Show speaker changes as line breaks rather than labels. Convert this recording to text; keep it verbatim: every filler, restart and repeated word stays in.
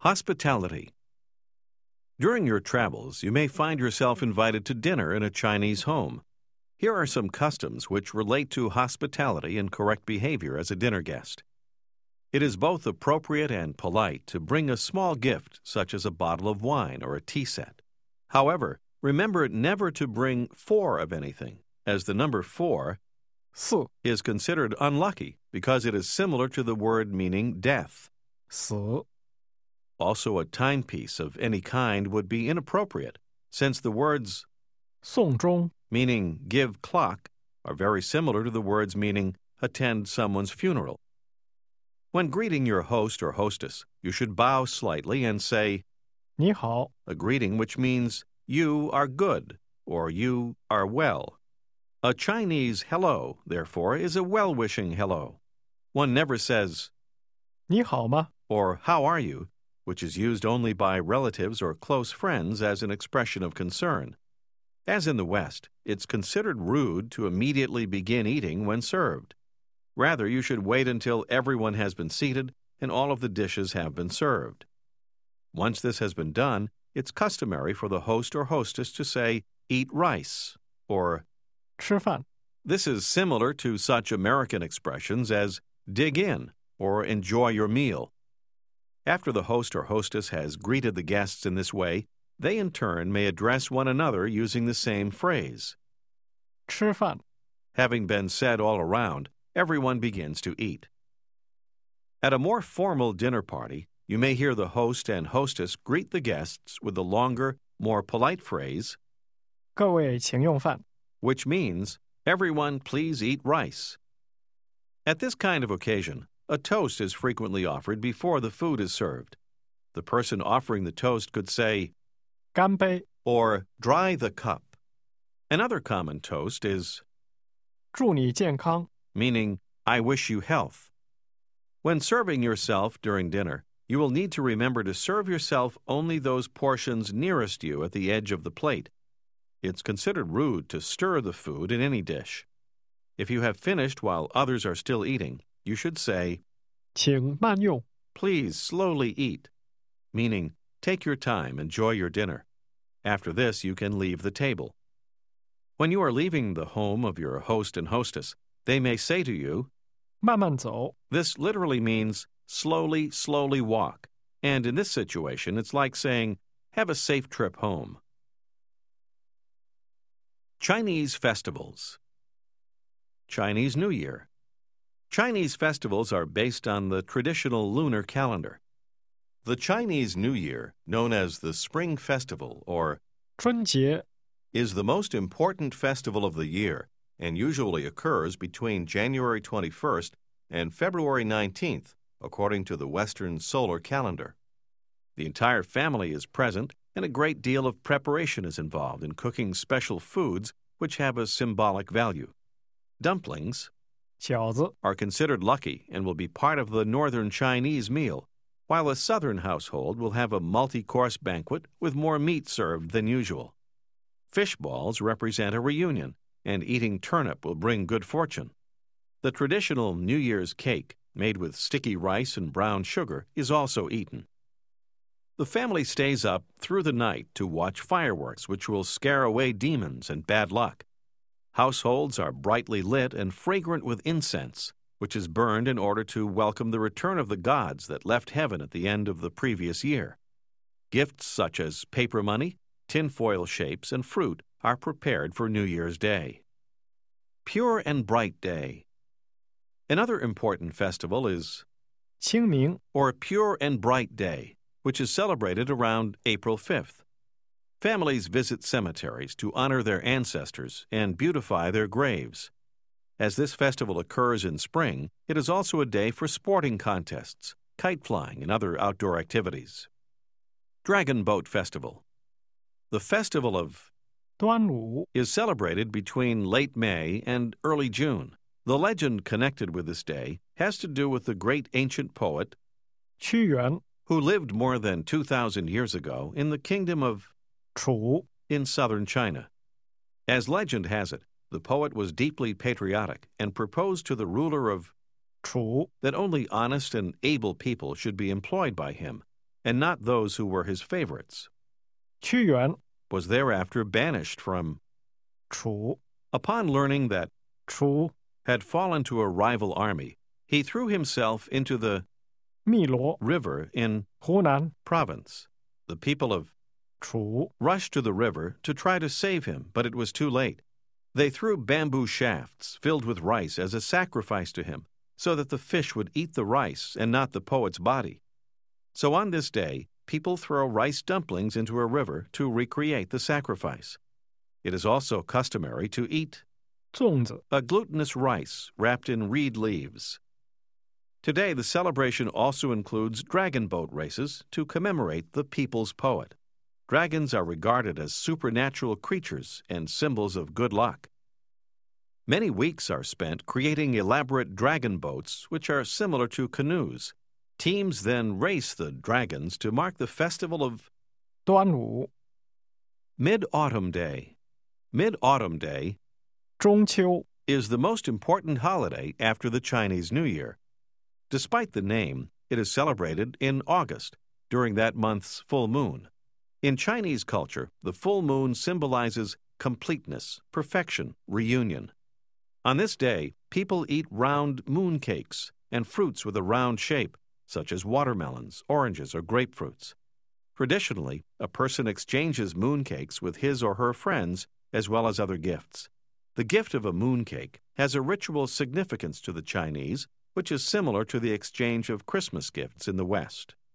Hospitality. During your travels, you may find yourself invited to dinner in a Chinese home. Here are some customs which relate to hospitality and correct behavior as a dinner guest. It is both appropriate and polite to bring a small gift, such as a bottle of wine or a tea set. However, remember never to bring four of anything, as the number four
四
is considered unlucky because it is similar to the word meaning death.
死
Also, a timepiece of any kind would be inappropriate, since the words
送终
meaning give clock are very similar to the words meaning attend someone's funeral. When greeting your host or hostess, you should bow slightly and say
你好
a greeting which means you are good or you are well. A Chinese hello, therefore, is a well-wishing hello. One never says
你好吗
or how are you, which is used only by relatives or close friends as an expression of concern. As in the West, it's considered rude to immediately begin eating when served. Rather, you should wait until everyone has been seated and all of the dishes have been served. Once this has been done, it's customary for the host or hostess to say, eat rice, or
吃饭
this is similar to such American expressions as dig in or enjoy your meal. After the host or hostess has greeted the guests in this way, they in turn may address one another using the same phrase.
吃饭
Having been said all around, everyone begins to eat. At a more formal dinner party, you may hear the host and hostess greet the guests with the longer, more polite phrase,
各位请用饭
which means, everyone please eat rice. At this kind of occasion, a toast is frequently offered before the food is served. The person offering the toast could say,
干杯
or dry the cup. Another common toast is,
祝你健康
meaning, I wish you health. When serving yourself during dinner, you will need to remember to serve yourself only those portions nearest you at the edge of the plate. It's considered rude to stir the food in any dish. If you have finished while others are still eating, you should say,
请慢用
please slowly eat, meaning, take your time, enjoy your dinner. After this, you can leave the table. When you are leaving the home of your host and hostess, they may say to you,
慢慢走
this literally means slowly, slowly walk. And in this situation, it's like saying, have a safe trip home. Chinese festivals. Chinese New Year. Chinese festivals are based on the traditional lunar calendar. The Chinese New Year, known as the Spring Festival or
春节
is the most important festival of the year and usually occurs between January twenty-first and February nineteenth, according to the Western solar calendar. The entire family is present, and a great deal of preparation is involved in cooking special foods which have a symbolic value. Dumplings
饺子
are considered lucky and will be part of the northern Chinese meal, while a southern household will have a multi-course banquet with more meat served than usual. Fish balls represent a reunion, and eating turnip will bring good fortune. The traditional New Year's cake, made with sticky rice and brown sugar, is also eaten. The family stays up through the night to watch fireworks which will scare away demons and bad luck. Households are brightly lit and fragrant with incense, which is burned in order to welcome the return of the gods that left heaven at the end of the previous year. Gifts such as paper money, tinfoil shapes, and fruit are prepared for New Year's Day. Pure and Bright Day. Another important festival is
清明
or Pure and Bright Day, which is celebrated around April fifth. Families visit cemeteries to honor their ancestors and beautify their graves. As this festival occurs in spring, it is also a day for sporting contests, kite flying, and other outdoor activities. Dragon Boat Festival. The festival of
端午
is celebrated between late May and early June. The legend connected with this day has to do with the great ancient poet
屈原
who lived more than two thousand years ago in the kingdom of
楚
in southern China. As legend has it, the poet was deeply patriotic and proposed to the ruler of
楚
that only honest and able people should be employed by him, and not those who were his favorites,
屈原、
was thereafter banished from.
楚、
Upon learning that
楚、
had fallen to a rival army, he threw himself into the
汨罗、
river in
湖南、
province. The people of
楚、
rushed to the river to try to save him, but it was too late. They threw bamboo shafts filled with rice as a sacrifice to him, so that the fish would eat the rice and not the poet's body. So on this day, people throw rice dumplings into a river to recreate the sacrifice. It is also customary to eat
粽子、
a glutinous rice wrapped in reed leaves. Today, the celebration also includes dragon boat races to commemorate the people's poet. Dragons are regarded as supernatural creatures and symbols of good luck. Many weeks are spent creating elaborate dragon boats, which are similar to canoes. Teams then race the dragons to mark the festival of
端午、
Mid-Autumn Day. Mid-Autumn Day
中秋、
is the most important holiday after the Chinese New Year. Despite the name, it is celebrated in August, during that month's full moon. In Chinese culture, the full moon symbolizes completeness, perfection, reunion. On this day, people eat round moon cakes and fruits with a round shape, such as watermelons, oranges, or grapefruits. Traditionally, a person exchanges mooncakes with his or her friends as well as other gifts. The gift of a mooncake has a ritual significance to the Chinese, which is similar to the exchange of Christmas gifts in the West.